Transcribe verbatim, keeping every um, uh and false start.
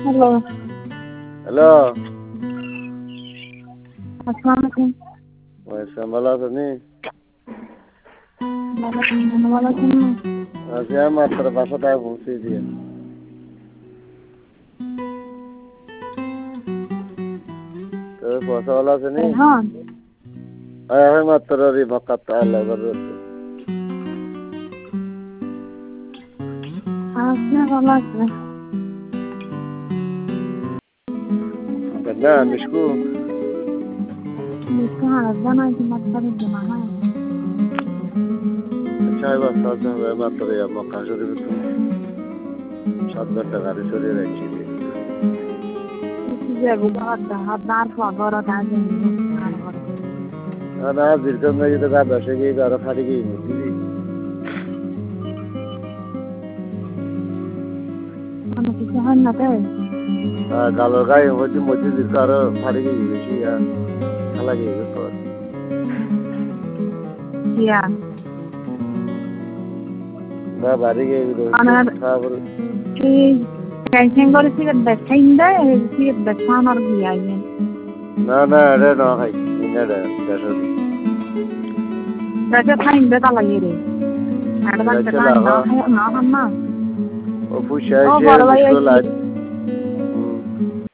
Hello. Hello. अस्सलाम वालेकुम। वैसे मला तो नहीं। वालेकुम वालेकुम। ऐसे हम तेरे पास टाइम पूछी दिया। तो पास वाला से नहीं। हाँ। आया है मत तेरा री भक्ता लगा दो। आपने वाला से। करना मिशकू। मिशकू हाँ बना की मत करें जमाना है। अच्छा है बस आज हम मत तेरे अब काशो री भी तुम सात घंटा गाड़ी चले रही थी। इसे बुखार था हाथ फाड़ रहा था ना बिल्कुल मैं ये तो कहा दस के घर खाली की मुझे अनु किसी हाल ना थे हाँ गालों का ये मुझे मुझे दिखा रहा खाली की ये यार खाला की ये तो क्या ना बारी के ये अनु कि कैंसिंग कर सी कर बैठा इंदा सी बैठा ना किया है ना ना अरे ना है इन्हें डर कैसे दी बैठा था इंदा ताला ये रे अडवांस का ना है ना हम ना वो पूछा है कि इसको लाइट